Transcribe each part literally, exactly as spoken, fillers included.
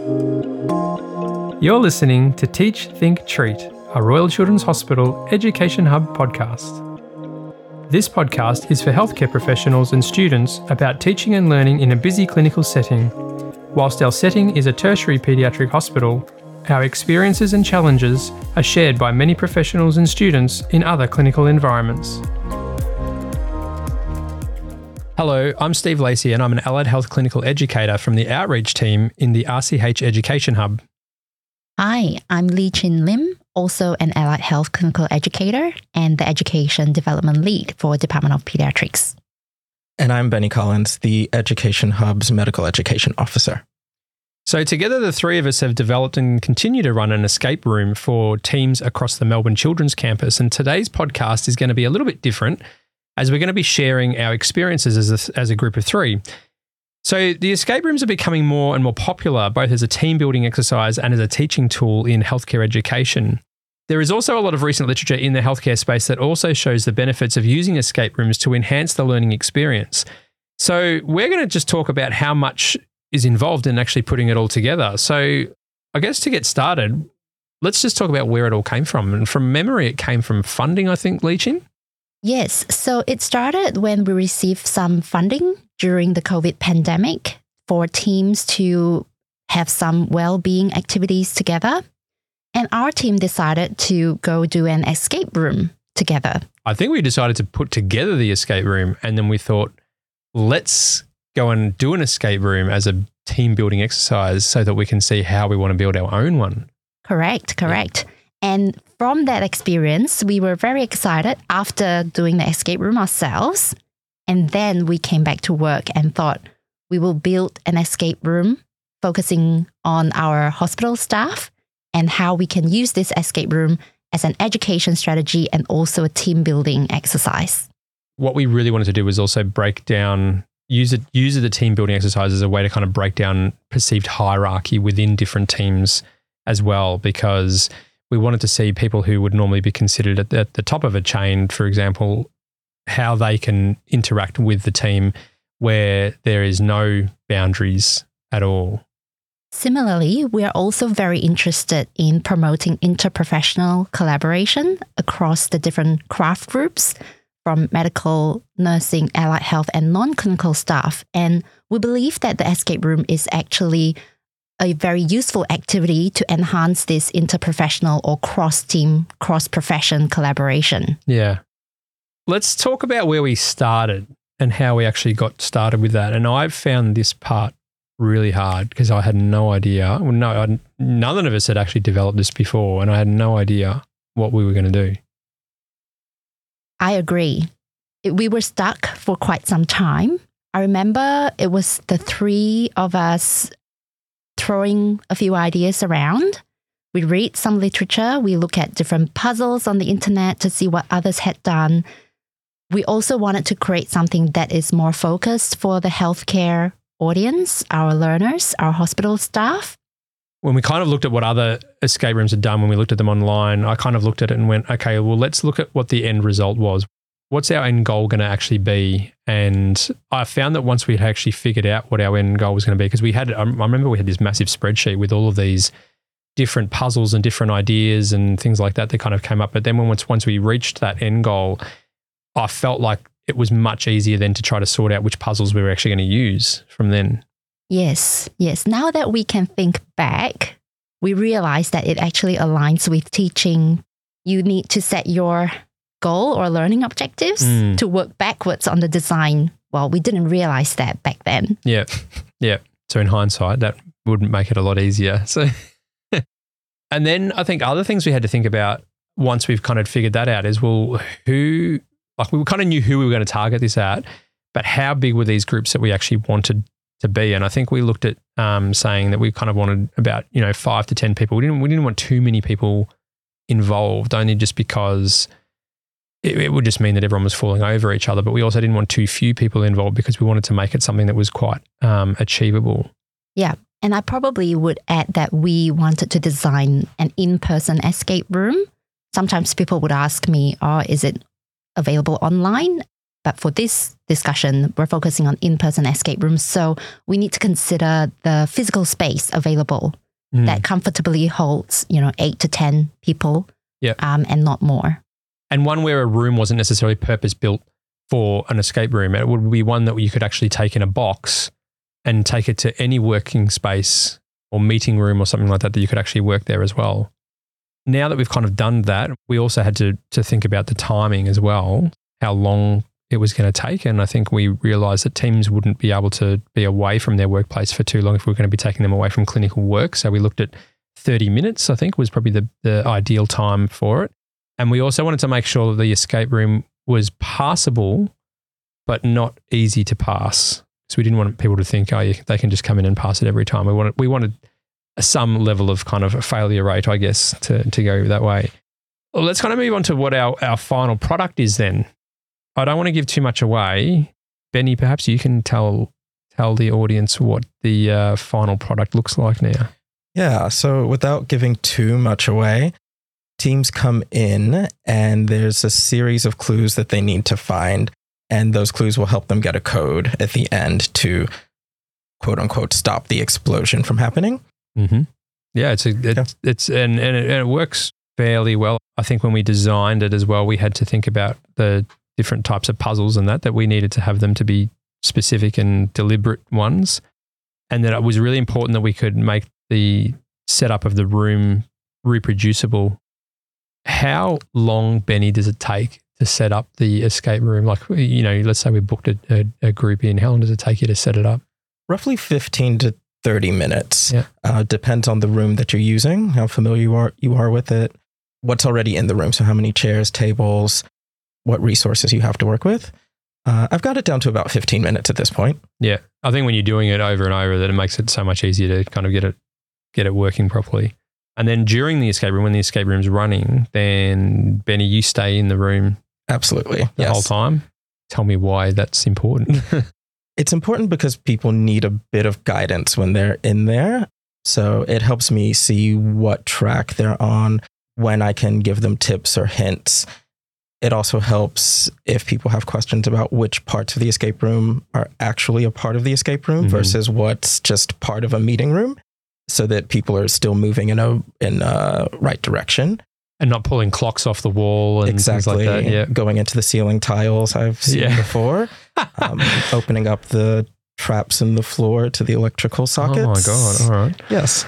You're listening to Teach, Think, Treat, a Royal Children's Hospital Education Hub podcast. This podcast is for healthcare professionals and students about teaching and learning in a busy clinical setting. Whilst our setting is a tertiary paediatric hospital, our experiences and challenges are shared by many professionals and students in other clinical environments. Hello, I'm Steve Lacey and I'm an allied health clinical educator from the outreach team in the R C H Education Hub. Hi, I'm Lee Chin Lim, also an allied health clinical educator and the education development lead for Department of Pediatrics. And I'm Benny Collins, the Education Hub's medical education officer. So together, the three of us have developed and continue to run an escape room for teams across the Melbourne Children's Campus. And today's podcast is going to be a little bit different, as we're going to be sharing our experiences as a, as a group of three. So the escape rooms are becoming more and more popular, both as a team building exercise and as a teaching tool in healthcare education. There is also a lot of recent literature in the healthcare space that also shows the benefits of using escape rooms to enhance the learning experience. So we're going to just talk about how much is involved in actually putting it all together. So I guess to get started, let's just talk about where it all came from. And from memory, it came from funding, I think, Lee Chin? Yes, so it started when we received some funding during the COVID pandemic for teams to have some well-being activities together. And our team decided to go do an escape room together. I think we decided to put together the escape room and then we thought, let's go and do an escape room as a team building exercise so that we can see how we want to build our own one. Correct, correct. Yeah. And from that experience, we were very excited after doing the escape room ourselves. And then we came back to work and thought we will build an escape room focusing on our hospital staff and how we can use this escape room as an education strategy and also a team building exercise. What we really wanted to do was also break down, use it, use the team building exercise as a way to kind of break down perceived hierarchy within different teams as well, because we wanted to see people who would normally be considered at the, at the top of a chain, for example, how they can interact with the team where there is no boundaries at all. Similarly, we are also very interested in promoting interprofessional collaboration across the different craft groups from medical, nursing, allied health, and non-clinical staff. And we believe that the escape room is actually a very useful activity to enhance this interprofessional or cross-team, cross-profession collaboration. Yeah. Let's talk about where we started and how we actually got started with that. And I've found this part really hard because I had no idea. Well, no, I, none of us had actually developed this before, and I had no idea what we were going to do. I agree. We were stuck for quite some time. I remember it was the three of us throwing a few ideas around. We read some literature. We look at different puzzles on the internet to see what others had done. We also wanted to create something that is more focused for the healthcare audience, our learners, our hospital staff. When we kind of looked at what other escape rooms had done, when we looked at them online, I kind of looked at it and went, okay, well, let's look at what the end result was. What's our end goal going to actually be? And I found that once we had actually figured out what our end goal was going to be, because we had, I remember we had this massive spreadsheet with all of these different puzzles and different ideas and things like that that kind of came up. But then once, once we reached that end goal, I felt like it was much easier then to try to sort out which puzzles we were actually going to use from then. Yes, yes. Now that we can think back, we realize that it actually aligns with teaching. You need to set your goal or learning objectives mm. to work backwards on the design. Well, we didn't realize that back then. Yeah, yeah. So in hindsight, that wouldn't make it a lot easier. So, and then I think other things we had to think about once we've kind of figured that out is, well, who, like we kind of knew who we were going to target this at, but how big were these groups that we actually wanted to be? And I think we looked at um, saying that we kind of wanted about, you know, five to ten people. We didn't, we didn't want too many people involved, only just because it, it would just mean that everyone was falling over each other. But we also didn't want too few people involved because we wanted to make it something that was quite um, achievable. Yeah. And I probably would add that we wanted to design an in-person escape room. Sometimes people would ask me, oh, is it available online? But for this discussion, we're focusing on in-person escape rooms. So we need to consider the physical space available mm. that comfortably holds, you know, eight to ten people yep. um, and not more. And one where a room wasn't necessarily purpose-built for an escape room. It would be one that you could actually take in a box and take it to any working space or meeting room or something like that, that you could actually work there as well. Now that we've kind of done that, we also had to to think about the timing as well, how long it was going to take. And I think we realised that teams wouldn't be able to be away from their workplace for too long if we were going to be taking them away from clinical work. So we looked at thirty minutes, I think, was probably the, the ideal time for it. And we also wanted to make sure that the escape room was passable, but not easy to pass. So we didn't want people to think, oh, they can just come in and pass it every time. We wanted we wanted some level of kind of a failure rate, I guess, to, to go that way. Well, let's kind of move on to what our, our final product is then. I don't want to give too much away. Benny, perhaps you can tell tell the audience what the uh, final product looks like now. Yeah, so without giving too much away, teams come in and there's a series of clues that they need to find, and those clues will help them get a code at the end to quote unquote stop the explosion from happening. Mm-hmm. Yeah, it's a, it's, yeah. it's and, and, it, and it works fairly well. I think when we designed it as well, we had to think about the different types of puzzles and that, that we needed to have them to be specific and deliberate ones. And that it was really important that we could make the setup of the room reproducible. How long, Benny, does it take to set up the escape room? Like, you know, let's say we booked a, a, a group in. How long does it take you to set it up? Roughly fifteen to thirty minutes. Yeah. Uh, depends on the room that you're using, how familiar you are, you are with it, what's already in the room. So how many chairs, tables, what resources you have to work with. Uh, I've got it down to about fifteen minutes at this point. Yeah. I think when you're doing it over and over, that it makes it so much easier to kind of get it, get it working properly. And then during the escape room, when the escape room's running, then Benny, you stay in the room absolutely the yes. whole time. Tell me why that's important. It's important because people need a bit of guidance when they're in there. So it helps me see what track they're on, when I can give them tips or hints. It also helps if people have questions about which parts of the escape room are actually a part of the escape room mm-hmm. versus what's just part of a meeting room, so that people are still moving in a in a right direction. And not pulling clocks off the wall and exactly. things like that. Yeah. Going into the ceiling tiles I've seen yeah. before. um, opening up the traps in the floor to the electrical sockets. Oh my God. All right. Yes.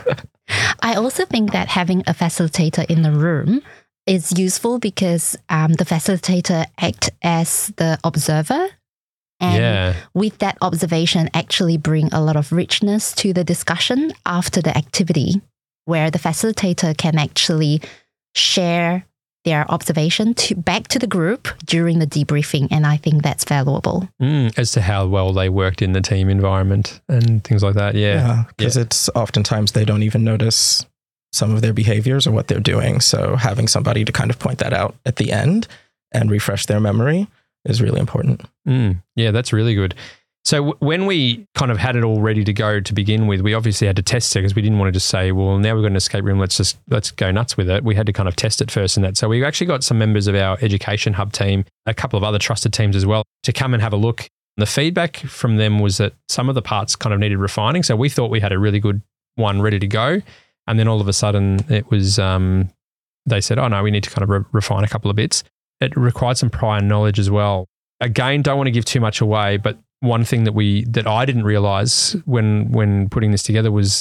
I also think that having a facilitator in the room is useful because um, the facilitator acts as the observer. And yeah. with that observation, actually bring a lot of richness to the discussion after the activity, where the facilitator can actually share their observation to back to the group during the debriefing. And I think that's valuable. Mm, as to how well they worked in the team environment and things like that. Yeah. Because yeah, yeah. it's oftentimes they don't even notice some of their behaviors or what they're doing. So having somebody to kind of point that out at the end and refresh their memory is really important. Mm, yeah, that's really good. So w- when we kind of had it all ready to go to begin with, we obviously had to test it because we didn't want to just say, well, now we've got an escape room, let's just let's go nuts with it. We had to kind of test it first and that. So we actually got some members of our Education Hub team, a couple of other trusted teams as well, to come and have a look. The feedback from them was that some of the parts kind of needed refining. So we thought we had a really good one ready to go. And then all of a sudden it was, um, they said, oh no, we need to kind of re- refine a couple of bits. It required some prior knowledge as well. Again, don't want to give too much away, but one thing that we that I didn't realize when when putting this together was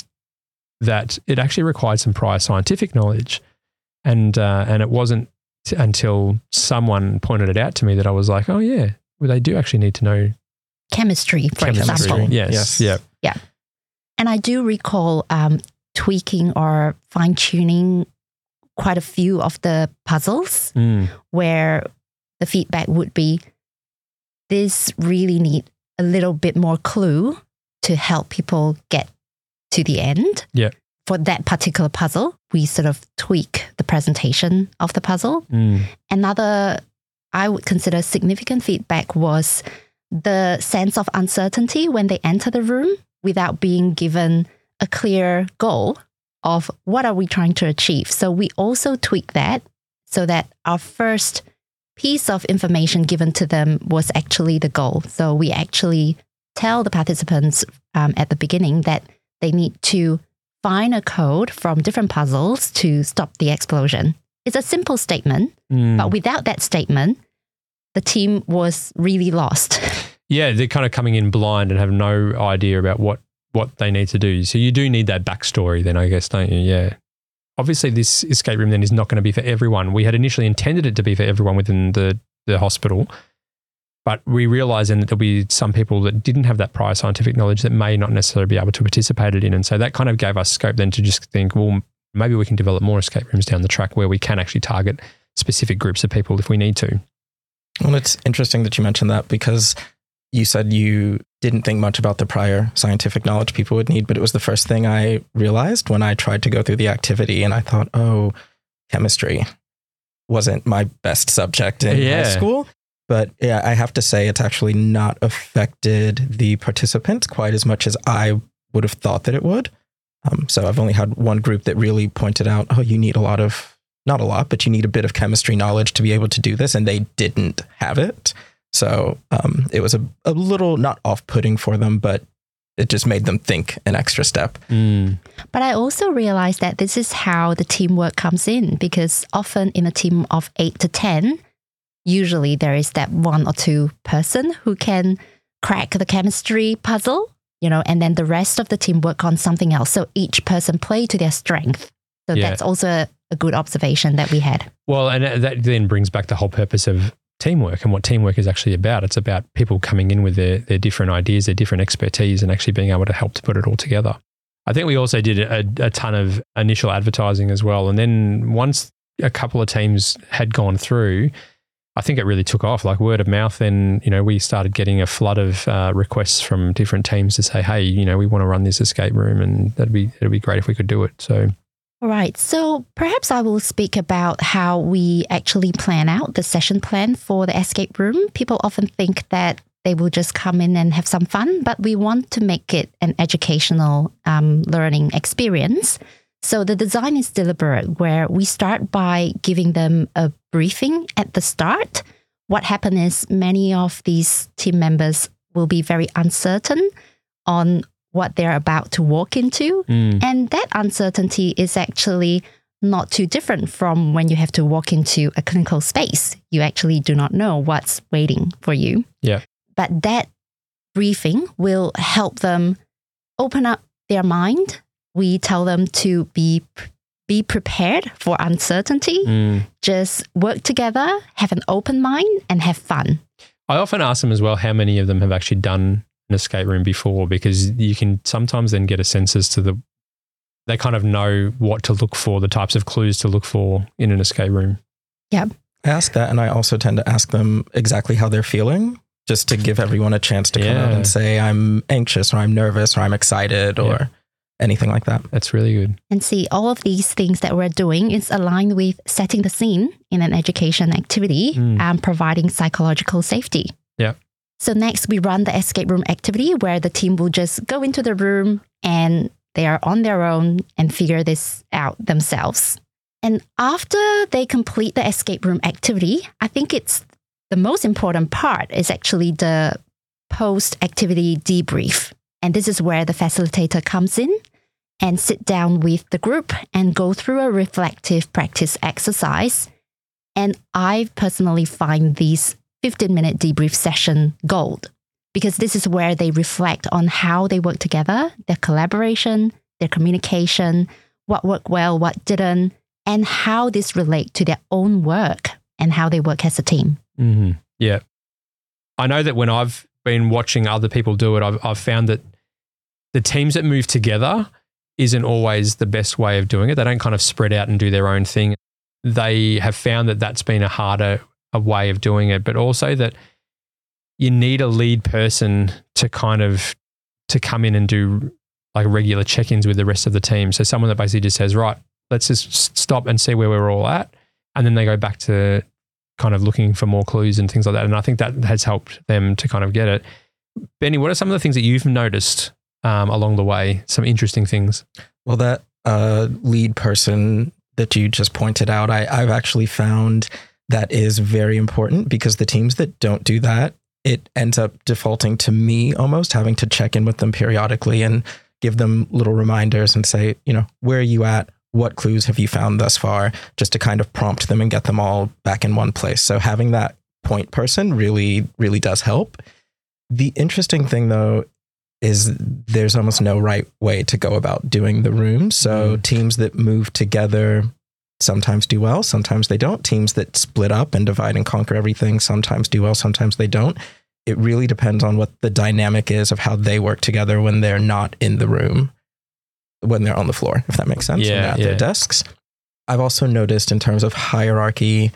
that it actually required some prior scientific knowledge, and uh, and it wasn't t- until someone pointed it out to me that I was like, oh yeah, well, they do actually need to know chemistry, for chemistry. example. Yes, yes, yeah, yeah. And I do recall um, tweaking or fine tuning quite a few of the puzzles mm. where the feedback would be, this really need a little bit more clue to help people get to the end. Yeah. For that particular puzzle, we sort of tweak the presentation of the puzzle. Mm. Another, I would consider significant feedback was the sense of uncertainty when they enter the room without being given a clear goal of what are we trying to achieve. So we also tweak that so that our first piece of information given to them was actually the goal. So we actually tell the participants um, at the beginning that they need to find a code from different puzzles to stop the explosion. It's a simple statement, Mm. but without that statement, the team was really lost. Yeah, they're kind of coming in blind and have no idea about what, what they need to do. So you do need that backstory then, I guess, don't you? Yeah. Obviously, this escape room then is not going to be for everyone. We had initially intended it to be for everyone within the, the hospital, but we realised then that there'll be some people that didn't have that prior scientific knowledge that may not necessarily be able to participate in. And so that kind of gave us scope then to just think, well, maybe we can develop more escape rooms down the track where we can actually target specific groups of people if we need to. Well, it's interesting that you mentioned that because you said you didn't think much about the prior scientific knowledge people would need, but it was the first thing I realized when I tried to go through the activity, and I thought, oh, chemistry wasn't my best subject in Yeah. high school. But yeah, I have to say it's actually not affected the participants quite as much as I would have thought that it would. Um, so I've only had one group that really pointed out, oh, you need a lot of, not a lot, but you need a bit of chemistry knowledge to be able to do this. And they didn't have it. So um, it was a, a little not off-putting for them, but it just made them think an extra step. Mm. But I also realized that this is how the teamwork comes in, because often in a team of eight to ten, usually there is that one or two person who can crack the chemistry puzzle, you know, and then the rest of the team work on something else. So each person play to their strength. So Yeah. that's also a, a good observation that we had. Well, and that then brings back the whole purpose of teamwork and what teamwork is actually about. It's about people coming in with their, their different ideas, their different expertise, and actually being able to help to put it all together. I think we also did a, a ton of initial advertising as well. And then once a couple of teams had gone through, I think it really took off, like word of mouth. Then, you know, we started getting a flood of uh, requests from different teams to say, hey, you know, we want to run this escape room and that'd be, it'd be great if we could do it. So All right. So perhaps I will speak about how we actually plan out the session plan for the escape room. People often think that they will just come in and have some fun, but we want to make it an educational um, learning experience. So the design is deliberate, where we start by giving them a briefing at the start. What happened is many of these team members will be very uncertain on what they're about to walk into. mm, And that uncertainty is actually not too different from when you have to walk into a clinical space. You actually do not know what's waiting for you. Yeah. But that briefing will help them open up their mind. We tell them to be be prepared for uncertainty. mm. Just work together, have an open mind, and have fun. I often ask them as well how many of them have actually done an escape room before, because you can sometimes then get a sense as to the, they kind of know what to look for, the types of clues to look for in an escape room. I ask that, and I also tend to ask them exactly how they're feeling, just to give everyone a chance to come out Yeah. and say, I'm anxious, or I'm nervous, or I'm excited, or Yeah. anything like that. That's really good. And see, all of these things that we're doing is aligned with setting the scene in an education activity Mm. and providing psychological safety. Yeah. So next, we run the escape room activity where the team will just go into the room and they are on their own and figure this out themselves. And after they complete the escape room activity, I think it's the most important part is actually the post-activity debrief. And this is where the facilitator comes in and sit down with the group and go through a reflective practice exercise. And I personally find these fifteen minute debrief session gold, because this is where they reflect on how they work together, their collaboration, their communication, what worked well, what didn't, and how this relate to their own work and how they work as a team. Mm-hmm. Yeah. I know that when I've been watching other people do it, I've, I've found that the teams that move together isn't always the best way of doing it. They don't kind of spread out and do their own thing. They have found that that's been a harder a way of doing it, but also that you need a lead person to kind of to come in and do like regular check-ins with the rest of the team. So someone that basically just says, right, let's just stop and see where we're all at. And then they go back to kind of looking for more clues and things like that. And I think that has helped them to kind of get it. Benny, what are some of the things that you've noticed um, along the way? Some interesting things. Well, that uh, lead person that you just pointed out, I, I've actually found that is very important, because the teams that don't do that, it ends up defaulting to me almost having to check in with them periodically and give them little reminders and say, you know, where are you at? What clues have you found thus far? Just to kind of prompt them and get them all back in one place. So having that point person really, really does help. The interesting thing, though, is there's almost no right way to go about doing the room. So mm. teams that move together sometimes do well, sometimes they don't. Teams that split up and divide and conquer everything sometimes do well, sometimes they don't. It really depends on what the dynamic is of how they work together when they're not in the room, when they're on the floor, if that makes sense, yeah, when they're at yeah. their desks. I've also noticed in terms of hierarchy,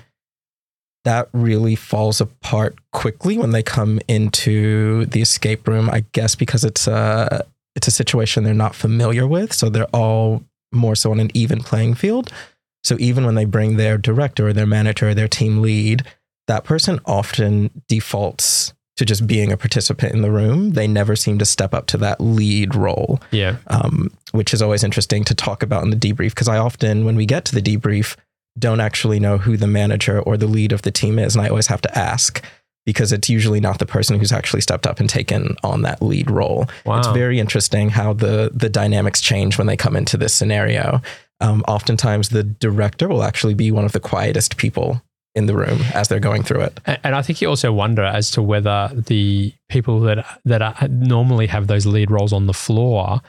that really falls apart quickly when they come into the escape room, I guess because it's a, it's a situation they're not familiar with. So they're all more so on an even playing field. So even when they bring their director or their manager or their team lead, that person often defaults to just being a participant in the room. They never seem to step up to that lead role. Yeah. Um, which is always interesting to talk about in the debrief, because I often, when we get to the debrief, don't actually know who the manager or the lead of the team is. And I always have to ask, because it's usually not the person who's actually stepped up and taken on that lead role. Wow. It's very interesting how the the dynamics change when they come into this scenario. Um, oftentimes the director will actually be one of the quietest people in the room as they're going through it. And I think you also wonder as to whether the people that that are, normally have those lead roles on the floor,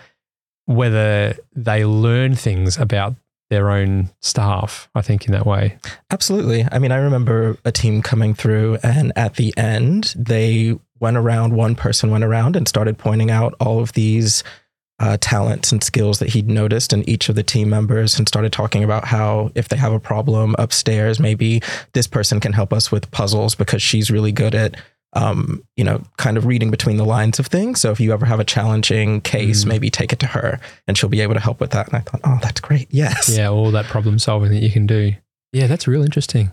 whether they learn things about their own staff, I think, in that way. Absolutely. I mean, I remember a team coming through, and at the end, they went around, one person went around and started pointing out all of these uh, talents and skills that he'd noticed in each of the team members, and started talking about how if they have a problem upstairs, maybe this person can help us with puzzles because she's really good at um, you know, kind of reading between the lines of things. So if you ever have a challenging case, mm. maybe take it to her and she'll be able to help with that. And I thought, oh, that's great. Yes. Yeah. All that problem solving that you can do. Yeah. That's real interesting.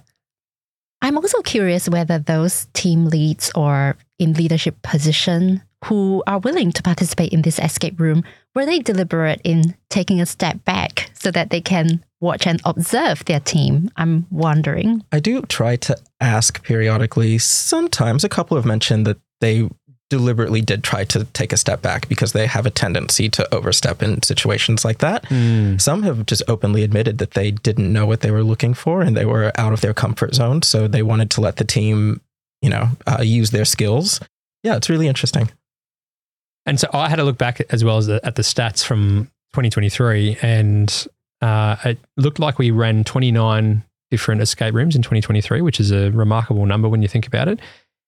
I'm also curious whether those team leads or in leadership position who are willing to participate in this escape room, were they deliberate in taking a step back so that they can watch and observe their team? I'm wondering. I do try to ask periodically. Sometimes a couple have mentioned that they deliberately did try to take a step back because they have a tendency to overstep in situations like that. Mm. Some have just openly admitted that they didn't know what they were looking for and they were out of their comfort zone. So they wanted to let the team, you know, uh, use their skills. Yeah, it's really interesting. And so I had a look back as well as the, at the stats from twenty twenty-three, and uh, it looked like we ran twenty-nine different escape rooms in twenty twenty-three, which is a remarkable number when you think about it.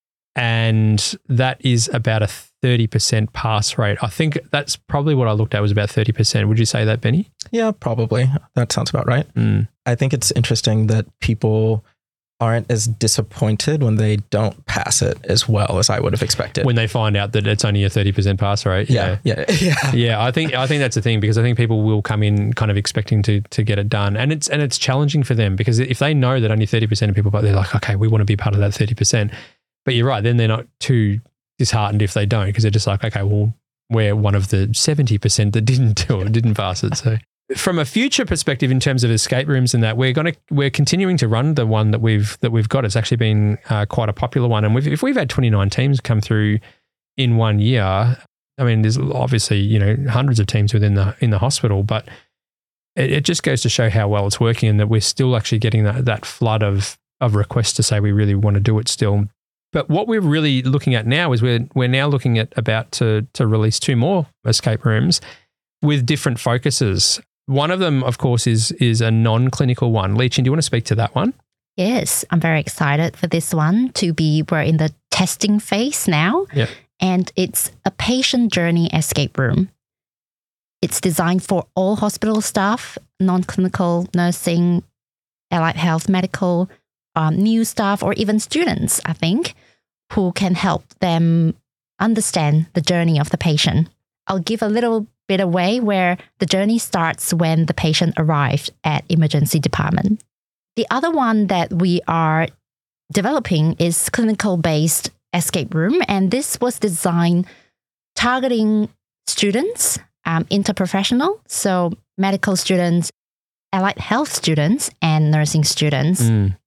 And that is about a thirty percent pass rate. I think that's probably what I looked at was about thirty percent. Would you say that, Benny? Yeah, probably. That sounds about right. Mm. I think it's interesting that people aren't as disappointed when they don't pass it as well as I would have expected. When they find out that it's only a thirty percent pass rate. Yeah. Yeah. Yeah. Yeah. yeah I think, I think that's the thing, because I think people will come in kind of expecting to, to get it done. And it's, and it's challenging for them because if they know that only thirty percent of people, but they're like, okay, we want to be part of that thirty percent. But you're right. Then they're not too disheartened if they don't, because they're just like, okay, well, we're one of the seventy percent that didn't do it, didn't pass it. So from a future perspective, in terms of escape rooms and that, we're going to we're continuing to run the one that we've that we've got. It's actually been uh, quite a popular one, and we've, if we've had twenty-nine teams come through in one year, I mean, there's obviously you know hundreds of teams within the in the hospital, but it, it just goes to show how well it's working, and that we're still actually getting that that flood of of requests to say we really want to do it still. But what we're really looking at now is we're we're now looking at about to to release two more escape rooms with different focuses. One of them, of course, is is a non-clinical one. Lee-Chin, do you want to speak to that one? Yes, I'm very excited for this one to be, we're in the testing phase now. Yeah. And it's a patient journey escape room. It's designed for all hospital staff, non-clinical nursing, allied health, medical, um, new staff, or even students, I think, who can help them understand the journey of the patient. I'll give a little bit away where the journey starts when the patient arrived at emergency department. The other one that we are developing is clinical-based escape room, and this was designed targeting students, um, interprofessional, so medical students, allied health students, and nursing students. Mm.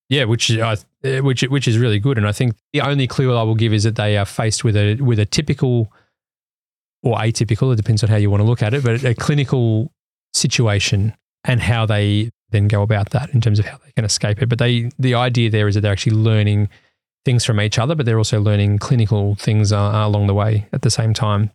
Yeah, which is uh, which which is really good. And I think the only clue I will give is that they are faced with a with a typical or atypical, it depends on how you want to look at it, but a clinical situation and how they then go about that in terms of how they can escape it. But they the idea there is that they're actually learning things from each other, but they're also learning clinical things uh, along the way at the same time.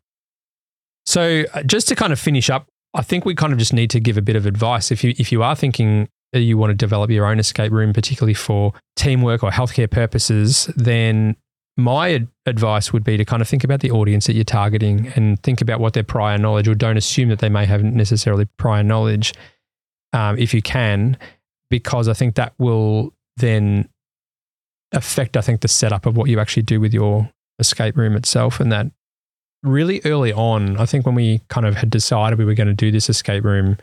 So uh, just to kind of finish up, I think we kind of just need to give a bit of advice. If you if you are thinking you want to develop your own escape room, particularly for teamwork or healthcare purposes, then my ad- advice would be to kind of think about the audience that you're targeting and think about what their prior knowledge, or don't assume that they may have necessarily prior knowledge, um, if you can, because I think that will then affect, I think, the setup of what you actually do with your escape room itself. And that really early on, I think when we kind of had decided we were going to do this escape room,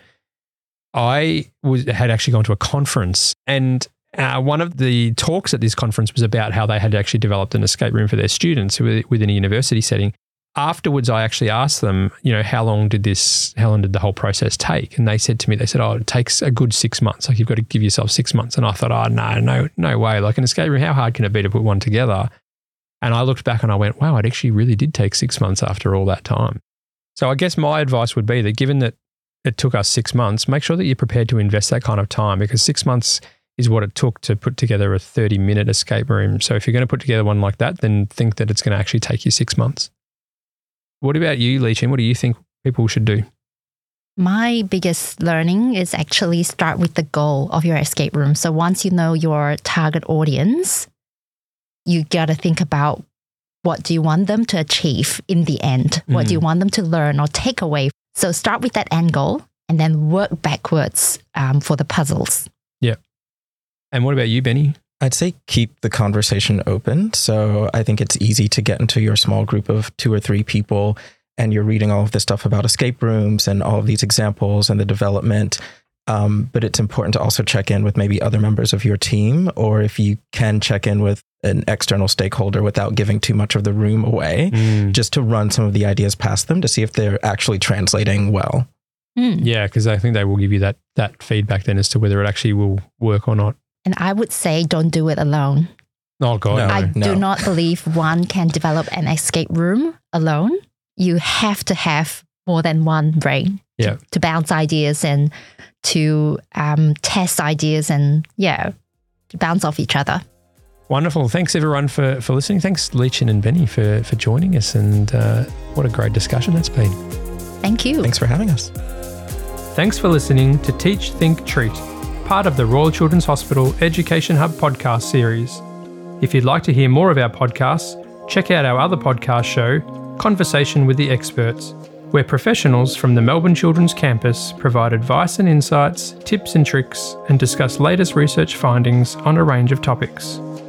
I was, had actually gone to a conference, and uh, one of the talks at this conference was about how they had actually developed an escape room for their students within a university setting. Afterwards, I actually asked them, you know, how long did this, how long did the whole process take? And they said to me, they said, oh, it takes a good six months. Like, you've got to give yourself six months. And I thought, oh, no, no, no way. Like, an escape room, how hard can it be to put one together? And I looked back and I went, wow, it actually really did take six months after all that time. So I guess my advice would be that given that it took us six months, make sure that you're prepared to invest that kind of time, because six months is what it took to put together a thirty minute escape room. So if you're going to put together one like that, then think that it's going to actually take you six months. What about you, Li Chin? What do you think people should do? My biggest learning is actually start with the goal of your escape room. So once you know your target audience, you got to think about, what do you want them to achieve in the end? What mm. do you want them to learn or take away? So start with that end goal and then work backwards um, for the puzzles. Yeah. And what about you, Benny? I'd say keep the conversation open. So I think it's easy to get into your small group of two or three people and you're reading all of this stuff about escape rooms and all of these examples and the development. Um, but it's important to also check in with maybe other members of your team, or if you can check in with an external stakeholder without giving too much of the room away, mm. just to run some of the ideas past them to see if they're actually translating well. Mm. Yeah, because I think they will give you that that feedback then as to whether it actually will work or not. And I would say don't do it alone. Oh, God. No, I no. do not believe one can develop an escape room alone. You have to have more than one brain yeah. to, to bounce ideas and to um, test ideas and, yeah, to bounce off each other. Wonderful. Thanks, everyone, for, for listening. Thanks, Li Chin and Benny, for, for joining us. And uh, what a great discussion that's been. Thank you. Thanks for having us. Thanks for listening to Teach, Think, Treat, part of the Royal Children's Hospital Education Hub podcast series. If you'd like to hear more of our podcasts, check out our other podcast show, Conversation with the Experts, where professionals from the Melbourne Children's Campus provide advice and insights, tips and tricks, and discuss latest research findings on a range of topics.